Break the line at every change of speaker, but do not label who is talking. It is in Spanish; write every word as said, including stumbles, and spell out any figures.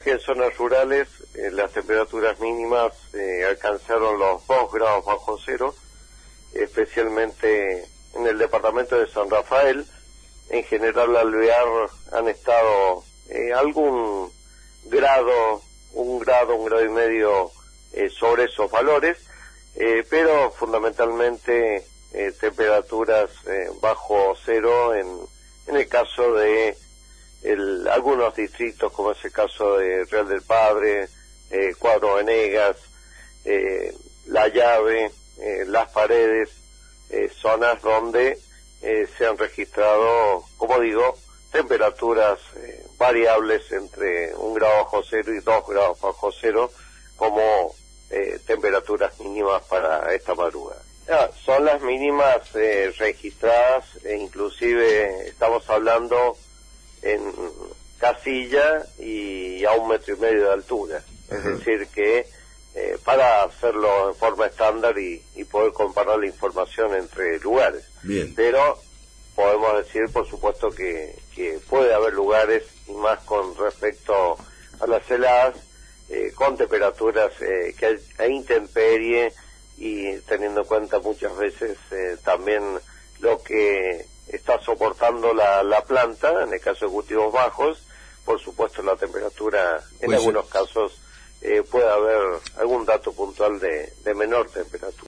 Que en zonas rurales eh, las temperaturas mínimas eh, alcanzaron los dos grados bajo cero, especialmente en el departamento de San Rafael. En general, Alvear han estado eh, algún grado, un grado, un grado y medio eh, sobre esos valores, eh, pero fundamentalmente eh, temperaturas eh, bajo cero en, en el caso de El, algunos distritos, como es el caso de Real del Padre, eh, Cuadro Venegas, eh, La Llave, eh, Las Paredes, eh, zonas donde eh, se han registrado, como digo, temperaturas eh, variables entre un grado bajo cero y dos grados bajo cero, como eh, temperaturas mínimas para esta madrugada. Ya, son las mínimas eh, registradas, e inclusive estamos hablando en casilla y a un metro y medio de altura. Ajá. Es decir que eh, para hacerlo en forma estándar y, y poder comparar la información entre lugares.
Bien.
Pero podemos decir, por supuesto, que, que puede haber lugares, y más con respecto a las heladas, eh, con temperaturas eh, que a intemperie, y teniendo en cuenta muchas veces eh, también lo que está soportando la, la planta, en el caso de cultivos bajos. Por supuesto, la temperatura, en pues algunos sí. casos, eh, puede haber algún dato puntual de, de menor temperatura.